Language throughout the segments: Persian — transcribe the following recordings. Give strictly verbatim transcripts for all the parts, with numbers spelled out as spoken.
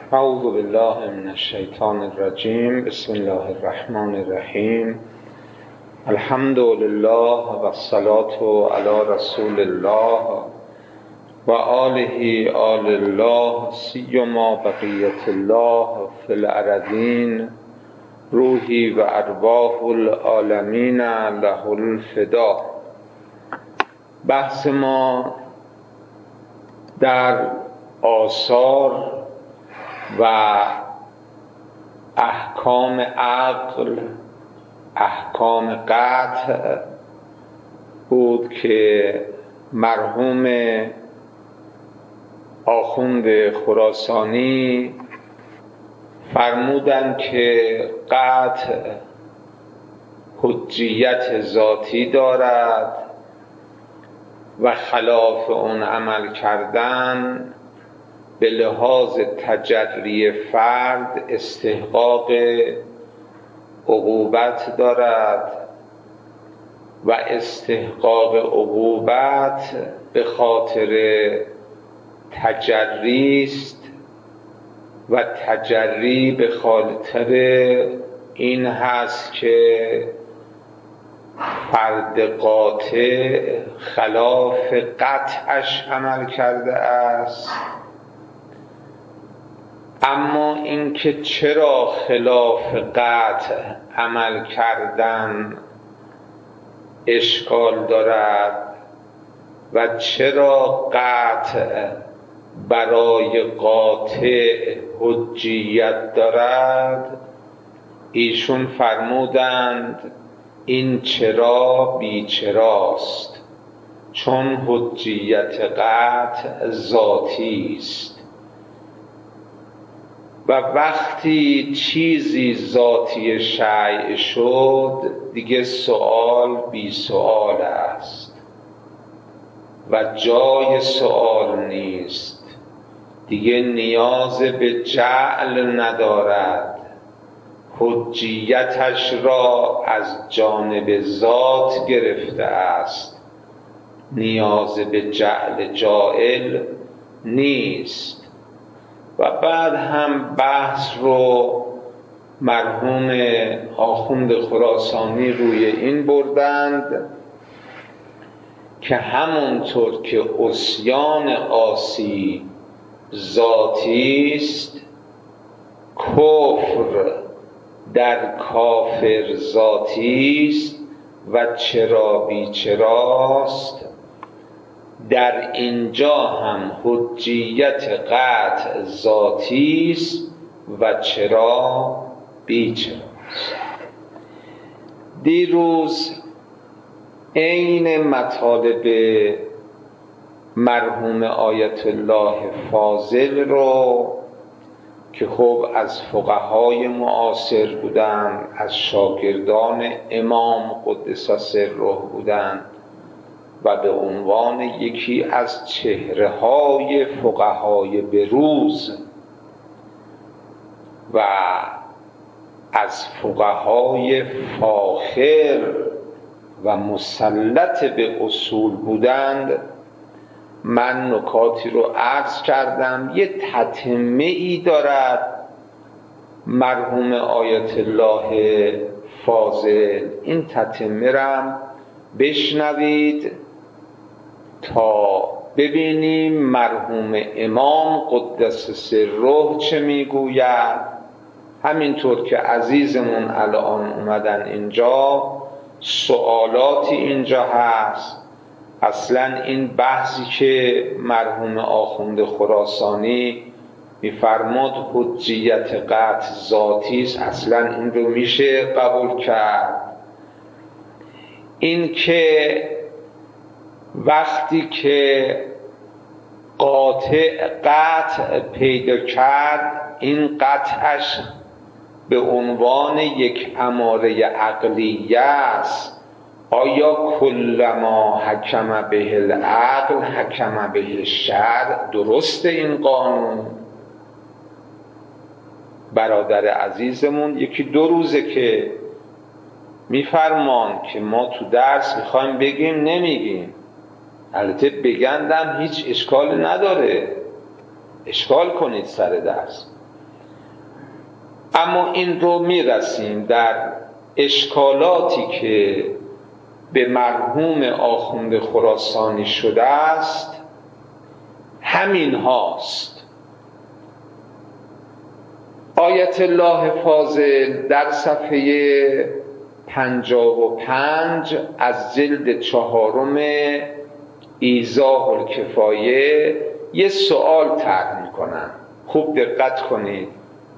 اعوذ بالله من الشیطان الرجیم. بسم الله الرحمن الرحیم. الحمد لله و الصلاة علی رسول الله و آله آل الله سیما بقیت الله فی الارضین روحی و ارواح العالمین له الفدا. بحث ما در آثار و احکام عقل، احکام قطع بود که مرحوم آخوند خراسانی فرمودند که قطع حجیت ذاتی دارد و خلاف اون عمل کردن به لحاظ تجری فرد استحقاق عقوبت دارد و استحقاق عقوبت به خاطر تجری است و تجری به خاطر این هست که فرد قاطع خلاف قطعش عمل کرده است. اما اینکه چرا خلاف قطع عمل کردن اشکال دارد و چرا قطع برای قاطع حجیت دارد، ایشون فرمودند این چرا بیچراست، چون حجیت قطع ذاتی است و وقتی چیزی ذاتی شیء شد دیگه سؤال بی سؤال است و جای سؤال نیست، دیگه نیاز به جعل ندارد، حجیتش را از جانب ذات گرفته است، نیاز به جعل جائل نیست. و بعد هم بحث رو مرحوم آخوند خراسانی روی این بردند که همونطور که عصیان عاصی ذاتی است، کفر در کافر ذاتی است و چرا بیچراست، در اینجا هم حجیت قطع ذاتی است و چرا بیچراست. دیروز عین مطالب مرحوم آیت الله فاضل رو که خب از فقهای معاصر بودند، از شاگردان امام قدس سره بودند و به عنوان یکی از چهره های فقهای بروز و از فقهای فاخر و مسلط به اصول بودند، من نکاتی رو عرض کردم. یه تتمه ای دارد مرحوم آیت الله فاضل، این تتمه رو بشنوید تا ببینیم مرحوم امام قدس سره چه میگوید. همینطور که عزیزمون الان اومدن اینجا، سوالاتی اینجا هست. اصلا این بحثی که مرحوم آخوند خراسانی میفرماد حجیت قطع ذاتی است، اصلا این رو میشه قبول کرد؟ این که وقتی که قاطع قطع پیدا کرد، این قطعش به عنوان یک اماره عقلیه است، آیا کلما حکم به العقل حکم به الشرع؟ درسته این قانون؟ برادر عزیزمون یکی دو روزه که میفرمان که ما تو درس میخوایم بگیم نمیگیم. البته بگندم هیچ اشکال نداره، اشکال کنید سر درس، اما این رو میرسیم در اشکالاتی که به مرحوم آخوند خراسانی شده است، همین هاست. آیت الله فاضل در صفحه پنجاه و پنج از جلد چهارم ایضاح الکفایه یه سوال طرح میکنن، خوب دقت کنید.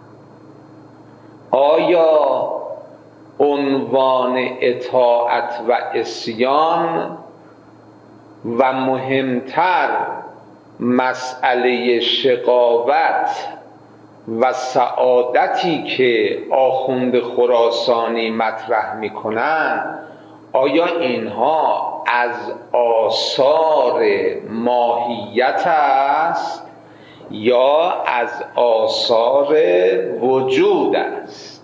آیا عنوان اطاعت و عصیان و مهمتر مسئله شقاوت و سعادتی که آخوند خراسانی مطرح میکنن، آیا اینها از آثار ماهیت است یا از آثار وجود است؟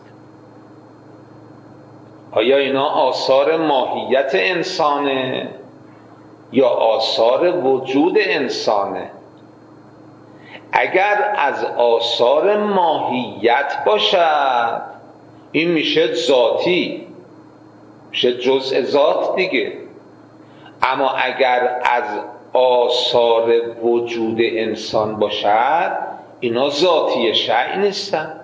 آیا اینا آثار ماهیت انسانه یا آثار وجود انسانه؟ اگر از آثار ماهیت باشد این میشه ذاتی، میشه جزء ذات دیگه. اما اگر از آثار وجود انسان باشد اینا ذاتی شیء نیستن.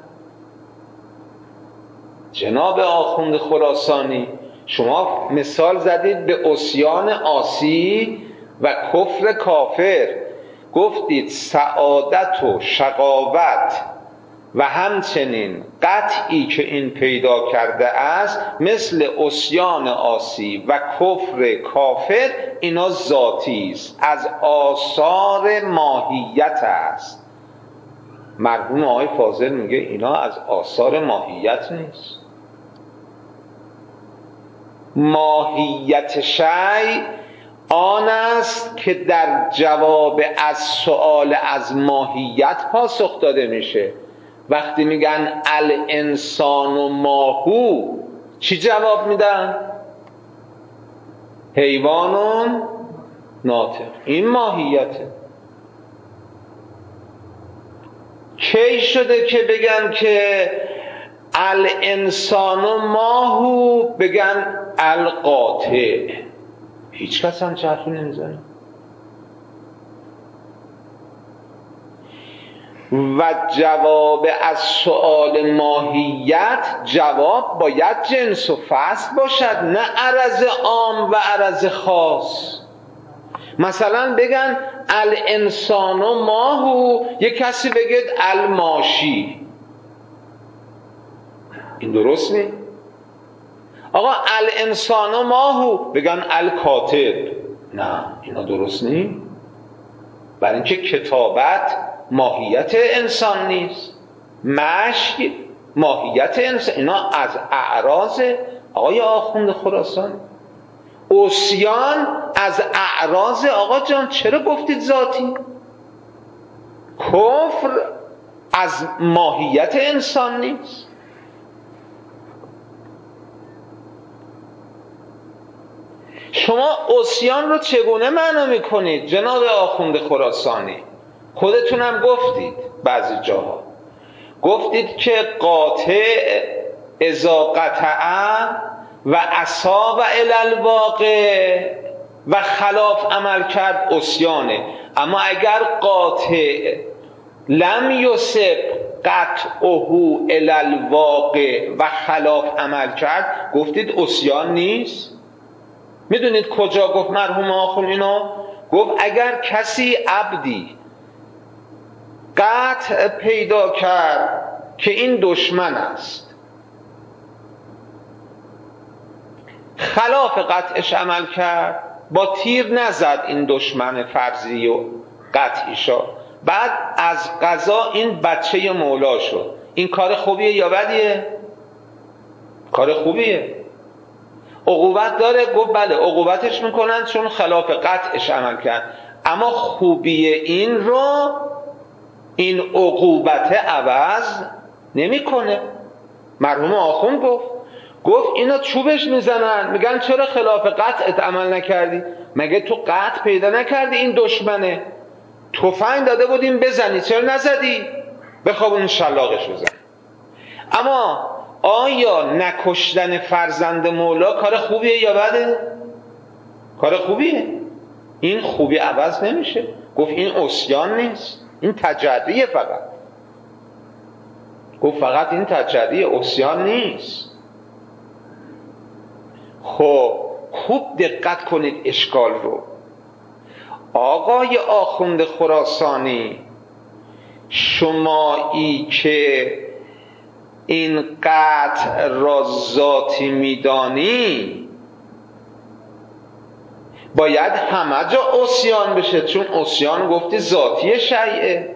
جناب آخوند خراسانی، شما مثال زدید به عصیان عاصی و کفر کافر، گفتید سعادت و شقاوت و همچنین قطعی که این پیدا کرده است مثل عصیان عاصی و کفر کافر، اینا ذاتی است، از آثار ماهیت است. مرحوم آقای فاضل میگه اینا از آثار ماهیت نیست. ماهیت شیء آن است که در جواب از سؤال از ماهیت پاسخ داده میشه. وقتی میگن الانسان و ماهو، چی جواب میدن؟ حیوان ناطق. این ماهیته. کی شده که بگن که الانسان و ماهو بگن القاطع؟ هیچ کس هم حرفی نمیزنه. و جواب از سؤال ماهیت، جواب باید جنس و فصل باشد، نه عرض عام و عرض خاص. مثلا بگن الانسان و ماهو، یک کسی بگید الماشی، این درست نیست. آقا الانسان و ماهو بگن الکاتب، نه اینا درست نیست. برای اینکه کتابت ماهیت انسان نیست، مشی ماهیت انسان، اینا از اعراض آقای آخوند خراسانی. عصیان از اعراض آقا جان، چرا گفتید ذاتی؟ کفر از ماهیت انسان نیست. شما عصیان رو چگونه معنا میکنید جناب آخوند خراسانی؟ خودتونم گفتید بعضی جاها، گفتید که قاطع اذا قطع و اصاب الی الواقع و خلاف عمل کرد عصیانه. اما اگر قاطع لم یصب قطعه الی الواقع و خلاف عمل کرد، گفتید عصیان نیست. میدونید کجا گفت مرحوم آخوند اینو؟ گفت اگر کسی عبدی قطع پیدا کرد که این دشمن است، خلاف قطعش عمل کرد، با تیر نزد این دشمن فرضی و قطعی شد، بعد از قضا این بچه مولا شد، این کار خوبیه یا بدیه؟ کار خوبیه. عقوبت داره؟ گفت بله عقوبتش میکنن چون خلاف قطعش عمل کرد. اما خوبی این رو این عقوبت عوض نمیکنه. مرحوم آخوند گفت گفت اینا چوبش میزنن، میگن چرا خلاف قطعت عمل نکردی؟ مگه تو قطع پیدا نکردی این دشمنه؟ تفنگ داده بودیم بزنی، چرا نزدی؟ بخوابون شلاقش بزن. اما آیا نکشتن فرزند مولا کار خوبیه یا بده؟ کار خوبیه. این خوبی عوض نمیشه. گفت این عصیان نیست، این تجریه فقط. گفت فقط این تجریه، عصیان نیست. خب خوب دقت کنید اشکال رو. آقای آخوند خراسانی، شمایی که این قطع را ذاتی میدانی باید همه جا عصیان بشه، چون عصیان گفتی ذاتی شیعه.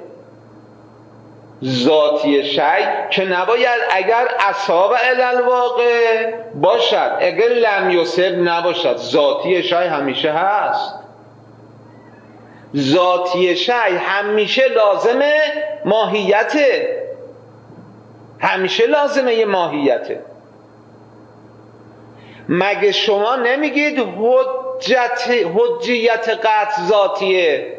ذاتی شیع که نباید اگر اصاب الالواقع باشد، اگر لم یصب نباشد. ذاتی شیع همیشه هست. ذاتی شیع همیشه لازمه ماهیته، همیشه لازمه یه ماهیته. مگه شما نمیگید حجت حجیت قطع ذاتیه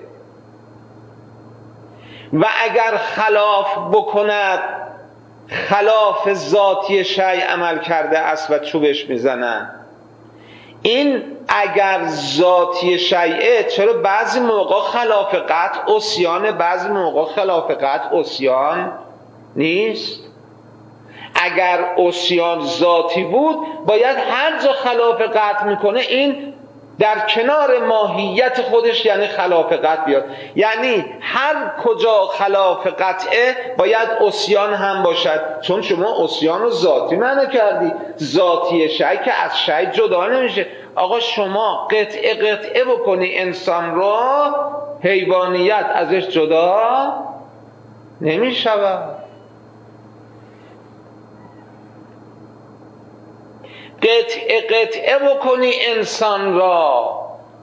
و اگر خلاف بکند خلاف ذاتی شیع عمل کرده است و چوبش میزنن؟ این اگر ذاتی شیعه، چرا بعضی موقع خلاف قطع عصیان، بعضی موقع خلاف قطع عصیان نیست؟ اگر عصیان ذاتی بود باید هر جا خلاف قطع میکنه این در کنار ماهیت خودش یعنی خلاف قطع بیاد. یعنی هر کجا خلاف قطعه باید عصیان هم باشد، چون شما عصیان رو ذاتی معنی کردی. ذاتی شیع که از شیع جدا نمیشه. آقا شما قطعه قطعه بکنی انسان رو، حیوانیت ازش جدا نمیشود. قطعه قطعه بکنی انسان را،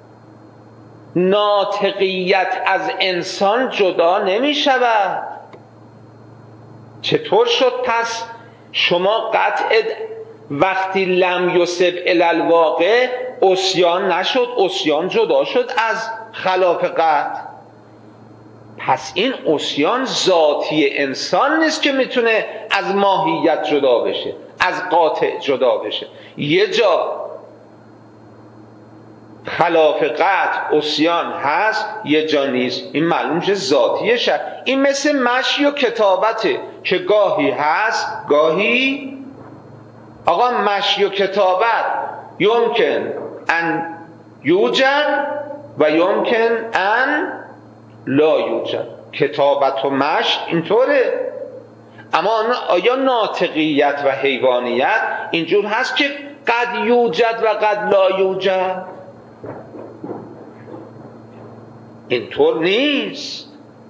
ناطقیت از انسان جدا نمی شود. چطور شد پس شما قطع وقتی لم یصب الی الواقع عصیان نشد، عصیان جدا شد از خلاف قطع؟ پس این عصیان ذاتی انسان نیست که میتونه از ماهیت جدا بشه، از قاطع جدا بشه. یه جا خلاف قطع عصیان هست، یه جا نیست. این معلوم شه ذاتیه شد. این مثل مشی و کتابته که گاهی هست گاهی. آقا مشی و کتابت یمکن ان یوجد و یمکن ان لا یوجد. کتابت و مشی اینطوره. اما آیا ناطقیت و حیوانیت اینجور هست که قد یوجد و قد لا یوجد؟ اینطور نیست.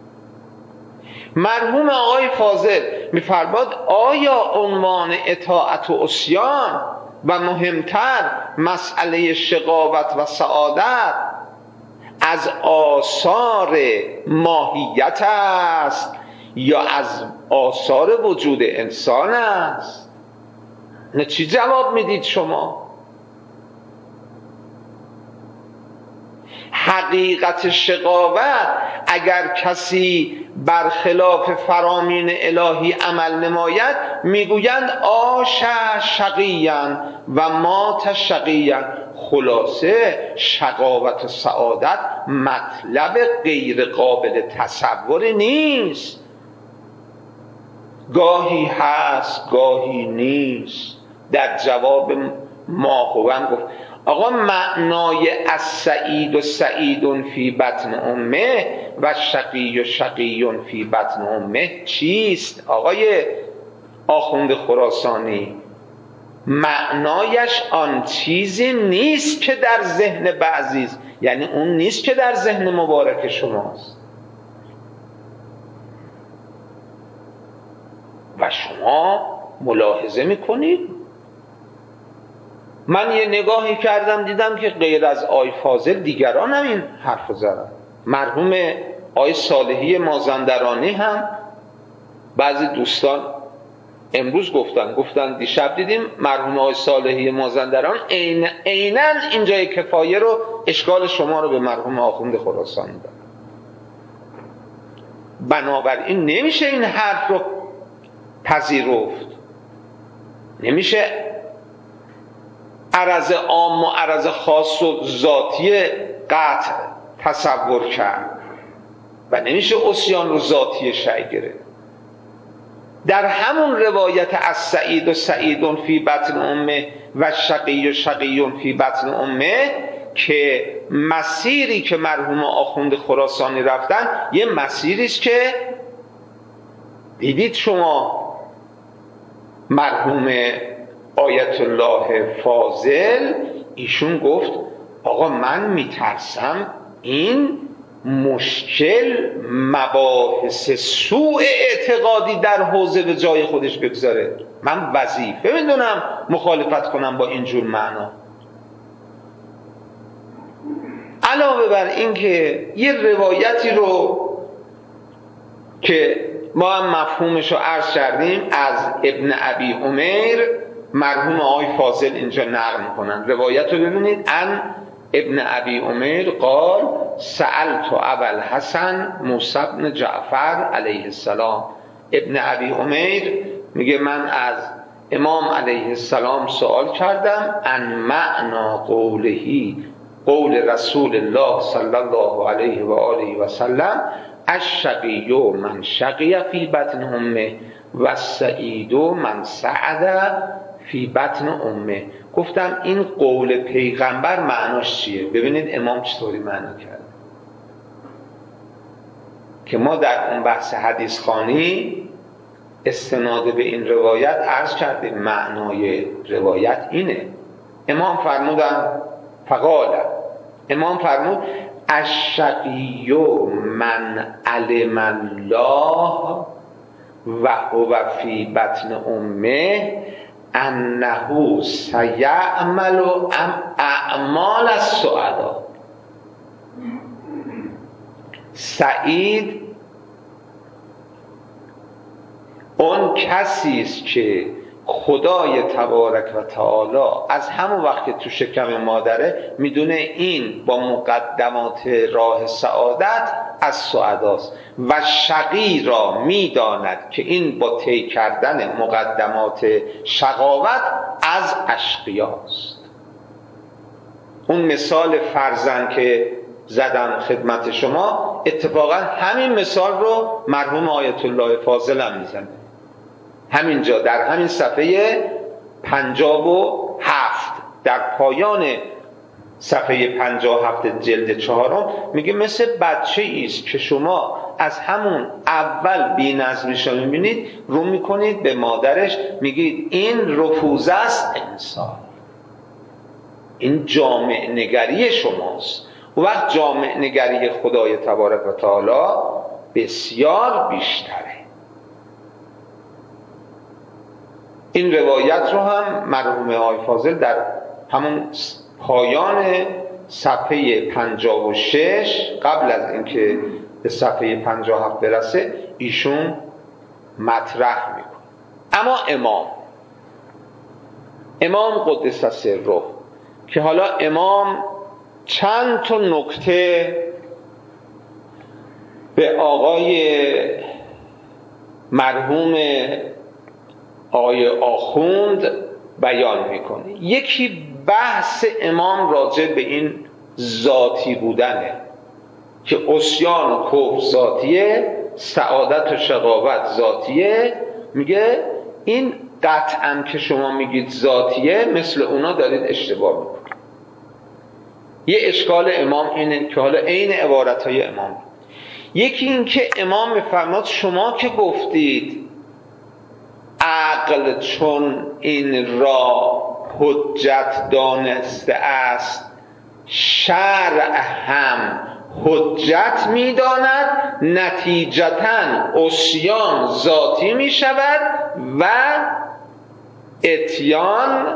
مرحوم آقای فاضل میفرماد آیا عنوان اطاعت و عصیان و مهمتر مسئله شقاوت و سعادت از آثار ماهیت است یا از آثار وجود انسان است؟ نه چی جواب میدید شما؟ حقیقت شقاوت اگر کسی برخلاف فرامین الهی عمل نماید میگویند آش شقیاً و مات شقیاً. خلاصه شقاوت و سعادت مطلب غیر قابل تصوری نیست. گاهی هست گاهی نیست. در جواب ماهوان گفت آقا معنای از سعید و سعیدون فی بطن امه و شقی و شقیون فی بطن امه چیست؟ آقای آخوند خراسانی، معنایش آن چیزی نیست که در ذهن بعضیست، یعنی اون نیست که در ذهن مبارک شماست. و شما ملاحظه میکنید. من یه نگاهی کردم دیدم که غیر از آی فاضل دیگران هم این حرف زدن. مرحوم آی صالحی مازندرانی هم بعضی دوستان امروز گفتن گفتن دیشب دیدیم مرحوم آی صالحی مازندران عیناً اینجای کفایه رو اشکال شما رو به مرحوم آخوند خراسانی داد. بنابراین نمیشه این حرف رو پذیرفت. نمیشه عرض عام و عرض خاص و ذاتی قطع تصور کرد و نمیشه عصیان رو ذاتی شیء گرفت. در همون روایت از سعید و سعید فی بطن امه و شقی و شقی فی بطن امه که مسیری که مرحوم آخوند خراسانی رفتن یه مسیری است که دیدید شما مرحوم آیت الله فاضل ایشون گفت آقا من میترسم این مشکل مباحث سوء اعتقادی در حوزه به جای خودش بگذاره، من وظیفه میدونم مخالفت کنم با اینجور معنا. علاوه بر این که یه روایتی رو که ما هم مفهومش رو عرض کردیم از ابن ابی عمیر مرحوم آقای فاضل اینجا نقل میکنن، روایت رو ببینید. ان ابن ابی عمیر قال سألت ابا الحسن موسی بن جعفر علیه السلام. ابن ابی عمیر میگه من از امام علیه السلام سوال کردم ان معنا قولهی، قول رسول الله صلی الله علیه و آله و سلم الشقی من شقی فی بطن امه و السعید من سعد فی بطن امه. گفتم این قول پیغمبر معناش چیه؟ ببینید امام چطوری معنا کرد که ما در اون بحث حدیث خوانی استناد به این روایت عرض کردیم. معنای روایت اینه، امام فرمودن فقال، امام فرمود الشقی من علم الله و هو فی بطن امه انه سیعمل اعمال السعدا. سعید اون کسی است که خدای تبارک و تعالی از همون وقت که تو شکم مادره میدونه این با مقدمات راه سعادت از سعداست و شقی را میداند که این با طی کردن مقدمات شقاوت از اشقیاست. اون مثال فرزند که زدم خدمت شما اتفاقا همین مثال رو مرحوم آیت الله فاضل هم میزنه همینجا در همین صفحه پنجاه و هفت در پایان صفحه پنجاه و هفت جلد چهارم میگه مثل بچه ایست که شما از همون اول بی نظمیش رو میبینید رو میکنید به مادرش میگید این رفوزه است انسان، این جامع نگری شماست. و وقت جامع نگری خدای تبارک و تعالی بسیار بیشتره. این روایت رو هم مرحوم آقای فاضل در همون پایان صفحه پنجاه و شش قبل از اینکه به صفحه پنجاه و هفت برسه ایشون مطرح میکنه. اما امام امام قدس سره که حالا امام چند تا نکته به آقای مرحوم آقای آخوند بیان میکنه. یکی بحث امام راجع به این ذاتی بودنه که عصیان و کفر ذاتیه، سعادت و شقاوت ذاتیه. میگه این قطعا که شما میگید ذاتیه مثل اونا دارید اشتباه میکنید. یه اشکال امام اینه که حالا عین عبارتهای امام. یکی این که امام میفرماد شما که گفتید عقل چون این را حجت دانسته است شرع هم حجت میداند، نتیجتاً عصیان ذاتی می شود و اتیان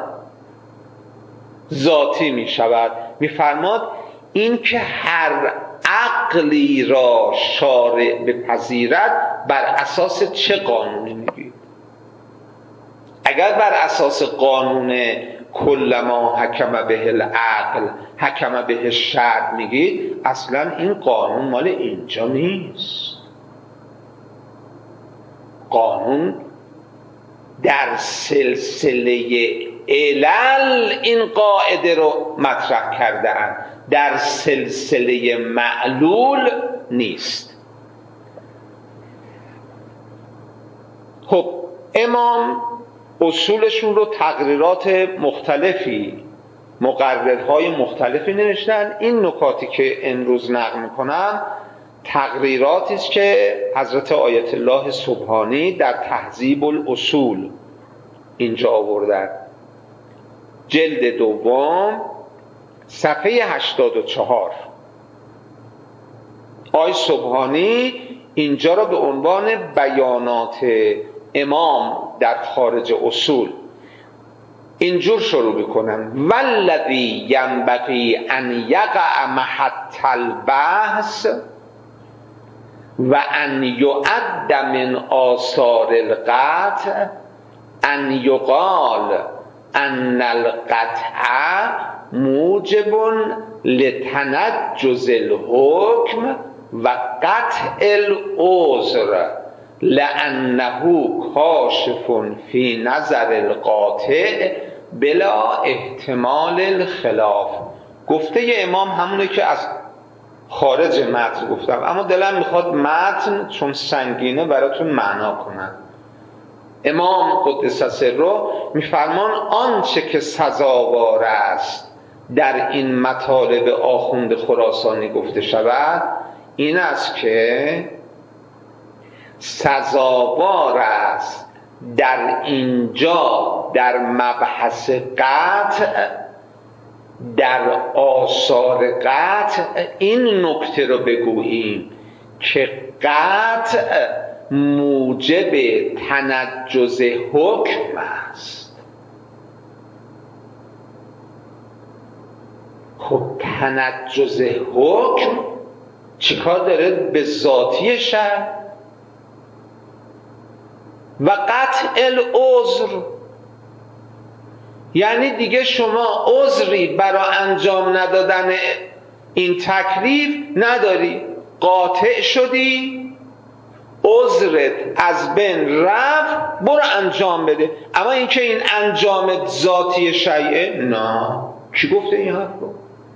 ذاتی می شود. میفرماد این که هر عقلی را شارع بپذیرد بر اساس چه قانونی میگید؟ اگر بر اساس قانون کل ما حکم به العقل حکم به الشرع میگید، اصلا این قانون مال اینجا نیست. قانون در سلسله علل این قاعده رو مطرح کرده اند، در سلسله معلول نیست. خب امام اصولشون رو تقریرات مختلفی، مقررهای مختلفی نوشتن. این نکاتی که امروز نقل میکنم تقریراتی است که حضرت آیت الله سبحانی در تهذیب الاصول اینجا آوردن، جلد دوم صفحه هشتاد و چهار. آی سبحانی اینجا را به عنوان بیانات امام در خارج اصول اینجور شروع میکنن: والذی ینبغی ان یقع محط البحث و ان یعد من آثار القطع ان یقال ان القطع موجب لتنجز الحکم و قطع العذر لانه کاشف فی نظر القاطع بلا احتمال الخلاف. گفته امام همونه که از خارج متن گفتم، اما دلم میخواد متن چون سنگینه براتون معنا کنم. امام قدس سره میفرمان آنچه که سزاوار است در این مطالب آخوند خراسانی گفته شود این است که سزاوار است در اینجا در مبحث قطع، در آثار قطع این نکته رو بگوییم که قطع موجب تنجز حکم است. خب تنجز حکم چیکار داره به ذاتی شرع؟ و قطع العذر یعنی دیگه شما عذری برای انجام ندادن این تکلیف نداری، قاطع شدی، عذرت از بین رفت، برو انجام بده. اما اینکه این انجام ذاتی شیعه، نه. کی گفته این حرف رو؟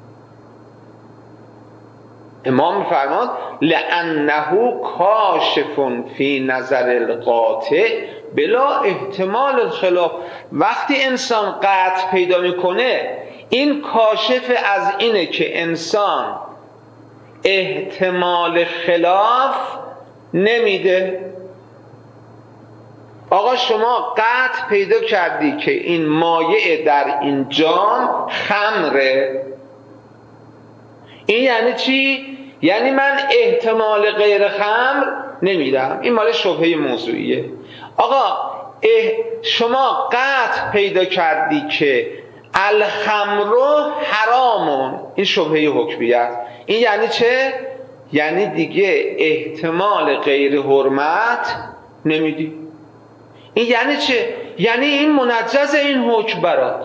امام می‌فرماد لأنه کاشف فی نظر القاطع بلا احتمال الخلاف. وقتی انسان قطع پیدا میکنه این کاشف از اینه که انسان احتمال خلاف نمیده. آقا شما قطع پیدا کردی که این مایع در این جام خمره، این یعنی چی؟ یعنی من احتمال غیر خمر نمیدم. این مال شبهه موضوعیه. آقا شما قطع پیدا کردی که الخمر حرامون، این شبهه حکمیت. این یعنی چه؟ یعنی دیگه احتمال غیر حرمت نمیدی. این یعنی چه؟ یعنی این منجز این حکم برات،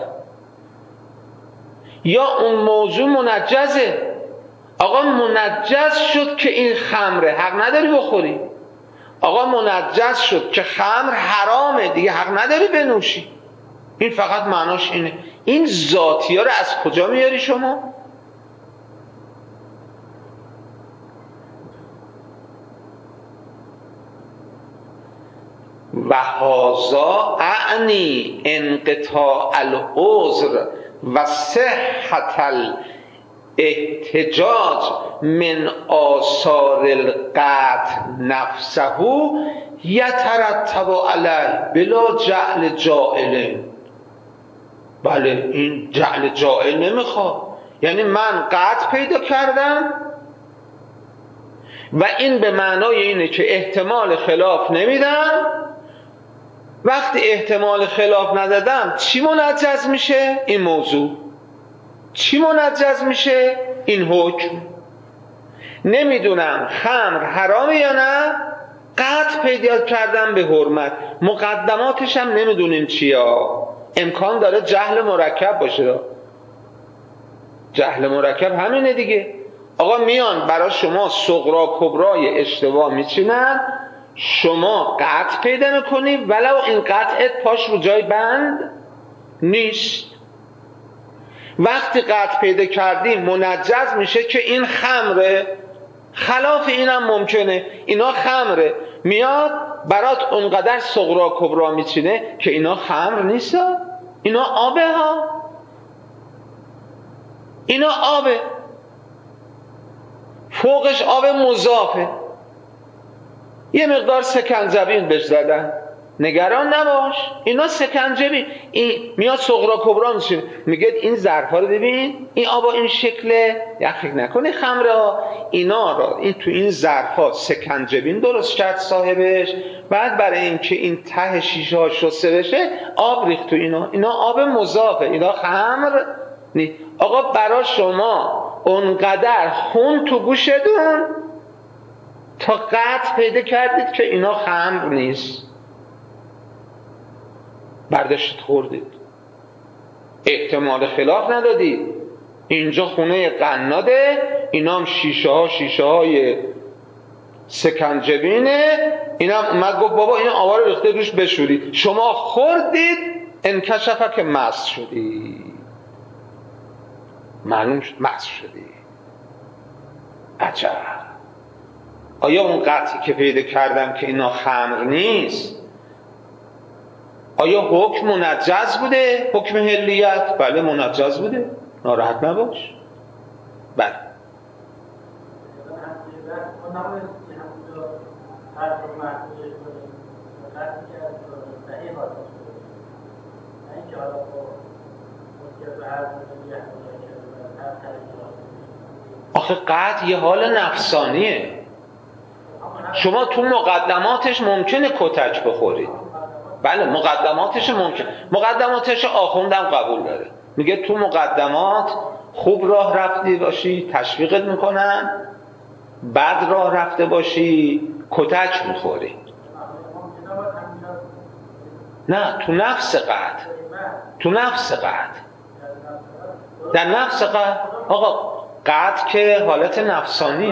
یا اون موضوع منجزه. آقا منجز شد که این خمره، حق نداری بخوری. آقا منجز شد که خمر حرامه، دیگه حق نداری بنوشی. این فقط معناش اینه. این ذاتی ها رو از کجا میاری شما؟ و هذا اعنی انقطاع العذر و صحت الاحتجاج من آثار القطع نفسه یترتب علیه بلا جعل جائل. بله این جعل جائل نمیخواد. یعنی من قطع پیدا کردم و این به معنای اینه که احتمال خلاف نمیدم. وقتی احتمال خلاف ندادم چی منجز میشه؟ این موضوع. چی منجز میشه؟ این حکم. نمیدونم خمر حرامه یا نه، قطع پیدا کردم به حرمت، مقدماتش هم نمیدونیم چیا. امکان داره جهل مرکب باشه. جهل مرکب همینه دیگه. آقا میان برای شما صغرا کبرای اشتباه میچینن، شما قطع پیدا میکنی ولو این قطعت پاش رو جای بند نیست. وقتی قطع پیدا کردی منجز میشه که این خمره، خلاف اینم ممکنه، اینا خمره، میاد برات اونقدر صغرا کبرا میچینه که اینا خمر نیست، اینا آبه ها، اینا آبه، فوقش آب مضافه، یه مقدار سکنجبین بهش زدن، نگران نباش، اینا سکنجبین. این میاد صغرا کبرا میشه، میگه این ظرفا رو ببین، این آبا این شکله، یا فکر نکنی خمره ها، اینا را این تو این ظرفا سکنجبین درست کرد صاحبش، بعد برای اینکه این ته شیشه ها شسته بشه آب ریخت تو اینا، اینا آب مضافه، اینا خمر نی. آقا برا شما اونقدر خون تو گوشتون تا قطع پیدا کردید که اینا خمر نیست، برداشت خوردید، احتمال خلاف ندادید. اینجا خونه قناده، اینا هم شیشه ها شیشه های سکنجبینه، اینا هم اومد گفت بابا این آوار ریخته روش بشورید، شما خوردید انکشفه که مست شدی، معلوم شد مست شدی. عجب، آیا اون قطعی که پیدا کردم که اینا خمر نیست آیا حکم منجز بوده؟ حکم حلیت؟ بله منجز بوده، ناراحت نباش. بله آخه قطع یه حال نفسانیه، شما تو مقدماتش ممکنه کتک بخورید، بله مقدماتش ممکن، مقدماتش آخوندم قبول داره، میگه تو مقدمات خوب راه رفتی باشی تشویقت میکنن، بد راه رفته باشی کتک میخوری. نه تو نفس قطع، تو نفس قطع، در نفس قطع. آقا قطع که حالت نفسانی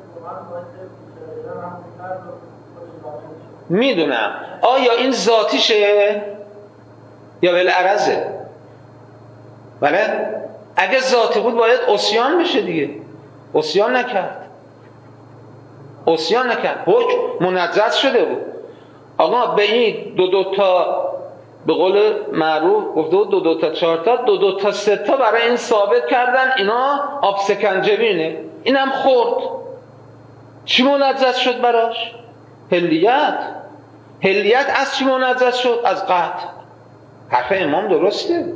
میدونم، آیا این ذاتیشه یا بالعرضه؟ بله اگه ذاتی بود باید عصیان بشه دیگه، عصیان نکرد، عصیان نکرد، حکم منجز شده بود. آقا به این دو دو تا به قول معروف گفته دو دو تا چهار تا دو دو تا سه تا برای این ثابت کردن اینا آب سکنجبینه، اینم خورد، چی منجز شد براش؟ حلیت. حلیت از چی منجز شد؟ از قطع. حرف امام درسته.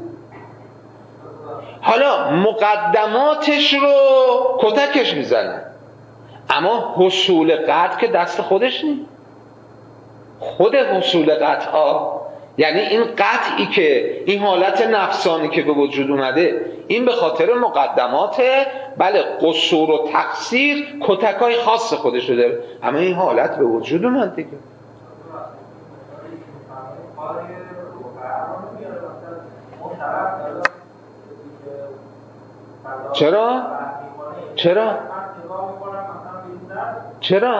حالا مقدماتش رو کتکش میزنن، اما حصول قطع که دست خودش نیست، خود حصول قطع ها، یعنی این قطعی که این حالت نفسانی که به وجود اومده این به خاطر مقدماته، بله قصور و تقصیر کتکای خاص خودش رو داره، اما این حالت به وجود اومد دیگه. چرا؟ چرا؟ چرا؟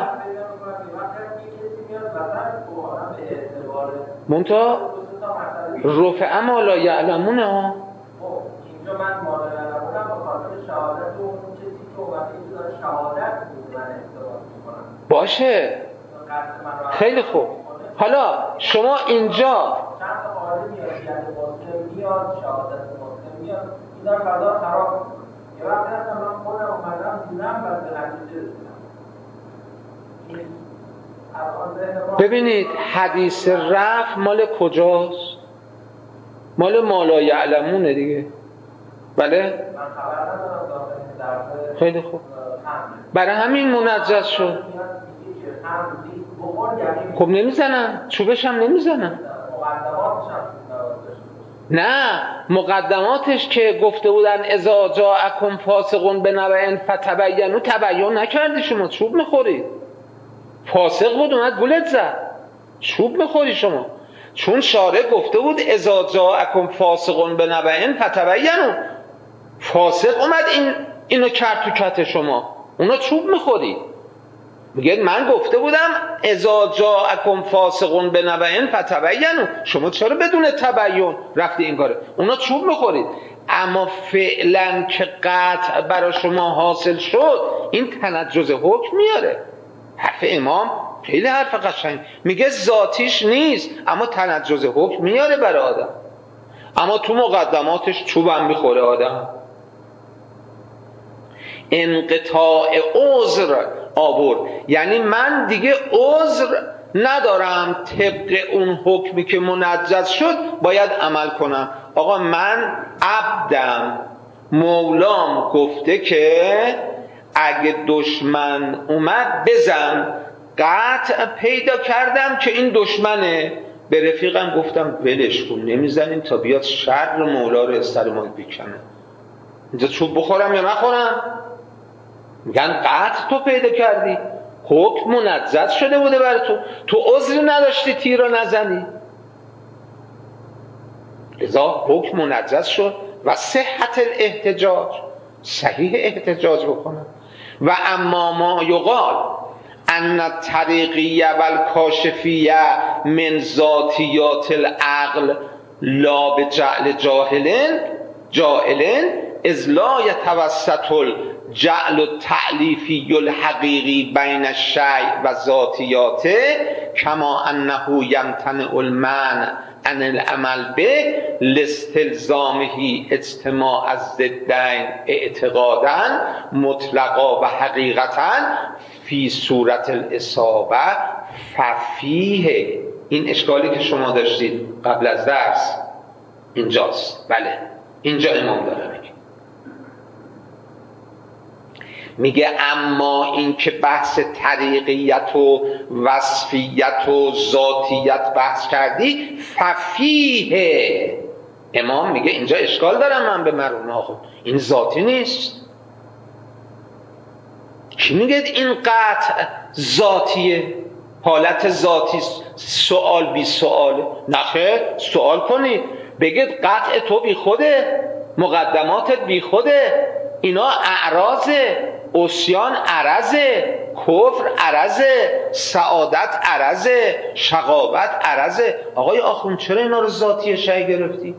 منتها رفع ما لا یعلمونه ها. اینجا من ما لا یعلمونم به خاطر شهادت و اون کسی که اومده اینجا داره شهادت بود من ارتباط میکنم. باشه خیلی خوب. حالا شما اینجا چند تا قاعده میاد، یعنی مسلم میاد، شهادت مسلم میاد، اینا فضا خراب میکنه. یه وقت هستم من خودم اومدم دیدم و به نتیجه رسیدم. ببینید حدیث رفع مال کجاست؟ مال ما لا یعلمونه دیگه. بله؟ خیلی خوب. برای همین منجز شد. خب نمیزنن، چوبش هم نمیزنن. نه مقدماتش که گفته بودن اذا جاءکم فاسق بنبأ فتبینوا، تبین نکردی شما، چوب میخورید. فاسق بود اومد گولت زد، چوب میخوری شما، چون شارع گفته بود اذا جاءکم فاسق بنبأ فتبینوا، فاسق اومد این اینو کرد تو کت شما، اونا چوب میخوری. میگه من گفته بودم اذا جاءکم فاسق بنبأ فتبینوا، شما چرا بدون تبین رفتی این کاره؟ اونا چوب میخورید. اما فعلا که قطع برای شما حاصل شد، این تنجز حکم میاره. حرف امام خیلی حرف قشنگ، میگه ذاتیش نیست اما تنجز حکم میاره برای آدم. اما تو مقدماتش چوبم میخوره آدم. انقطاع عذر آورد، یعنی من دیگه عذر ندارم، طبق اون حکمی که منجز شد باید عمل کنم. آقا من عبدم، مولام گفته که اگه دشمن اومد بزن، قطع پیدا کردم که این دشمنه، به رفیقم گفتم ولش کن نمیزنیم تا بیاد شر مولا رو از سر ما بکنه. اینجا چوب بخورم یا نخورم؟ میگن قطع تو پیدا کردی، حکم منجز شده بوده برای تو، تو عذری نداشتی تیر رو نزنی، لذا حکم منجز شد و صحت الاحتجاج، صحیح احتجاج بکنم. و اما ما یقال ان الطریقیه و الکاشفیه من ذاتیات العقل لا بجعل جاهلن جاهلن اذ لا یتوسط الجعل التعلیفی الحقیقی بین الشیء و ذاتیاته کما انه یمتنع المنع عن العمل به لاستلزامه اجتماع الضدین اعتقادا مطلقا و حقیقتا فی صورت الاصابه ففیه. این اشکالی که شما داشتید قبل از درس اینجاست. بله اینجا امام داره میگه میگه اما این که بحث طریقیت و وصفیت و ذاتیت بحث کردی ففیه، امام میگه اینجا اشکال دارم من به مرون آخون، این ذاتی نیست. کی میگه این قطع ذاتیه؟ حالت ذاتی سوال بی سواله؟ نخیر، سوال کنید بگید قطع تو بی خوده، مقدماتت بی خوده، اینا اعراضه، عصیان عرضه، کفر عرضه، سعادت عرضه، شقاوت عرضه. آقای آخوند چرا اینا رو ذاتی شیء گرفتی؟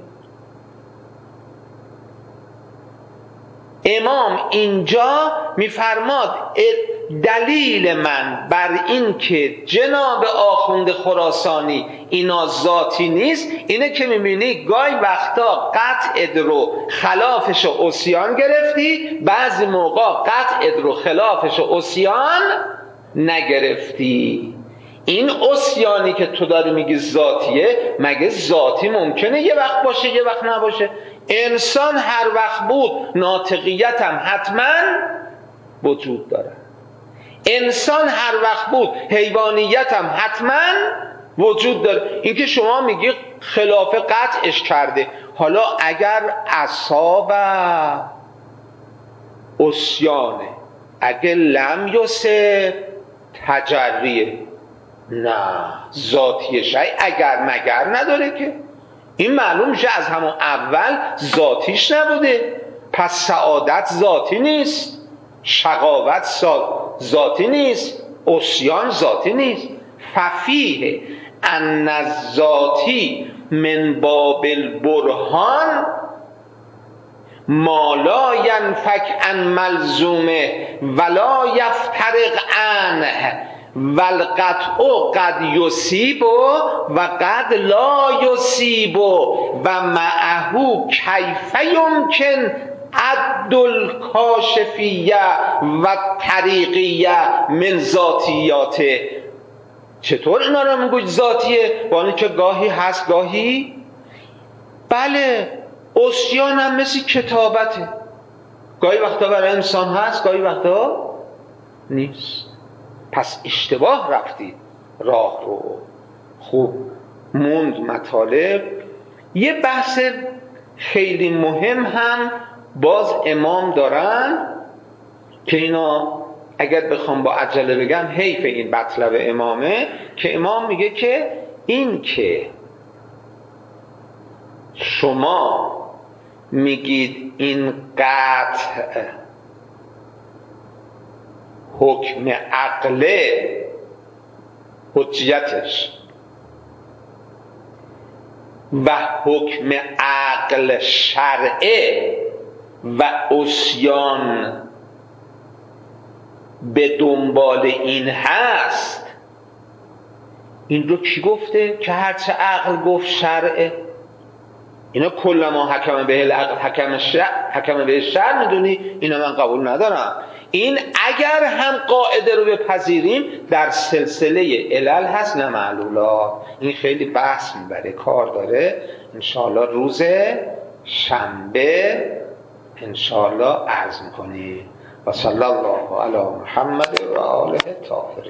امام اینجا میفرماد دلیل من بر این که جناب آخوند خراسانی اینا ذاتی نیست اینه که میبینی گاهی وقتا قطع رو خلافش رو عصیان گرفتی، بعضی موقع قطع رو خلافش رو عصیان نگرفتی. این عصیانی که تو داری میگی ذاتیه، مگه ذاتی ممکنه یه وقت باشه یه وقت نباشه؟ انسان هر وقت بود ناطقیت هم حتما وجود داره، انسان هر وقت بود حیوانیت هم حتما وجود داره. این که شما میگی خلاف قطعش کرده، حالا اگر اصاب عصیانه، اگه لم یسه تجریه، نه ذاتی شیء اگر مگر نداره که این معلوم میشه از همون اول ذاتیش نبوده. پس سعادت ذاتی نیست، شقاوت ذاتی نیست، عصیان ذاتی نیست. ففیه ان الذاتی من باب البرهان ما لا ینفک عن ملزومه ولا یفترق عنه والقطع قد یصیب و قد لا یصیب و معه کیف یمکن عد الکاشفیه و طریقیه من ذاتیاته. چطور اینا رو میگوید ذاتیه با اینکه گاهی هست گاهی؟ بله عصیان هم مثل کتابته، گاهی وقتا برای انسان هست گاهی وقتا نیست. پس اشتباه رفتید راه رو. خوب موند مطالب. یه بحث خیلی مهم هم باز امام دارن که اینا اگر بخوام با عجله بگم حیف این مطلب امامه، که امام میگه که این که شما میگید این قطع حکم عقله حجیتش و حکم عقل شرعه و عصیان به دنبال این هست، این رو کی گفته؟ که هرچه عقل گفت شرعه. اینا کلما حکم به العقل حکم شرع حکم به شرع میدونی، اینا من قبول ندارم. این اگر هم قاعده رو بپذیریم در سلسله علل هست نه معلولات. این خیلی بحث میبره، کار داره. انشاءالله روز شنبه انشاءالله عرض میکنیم. و صلی الله علی محمد و آله طاهرین.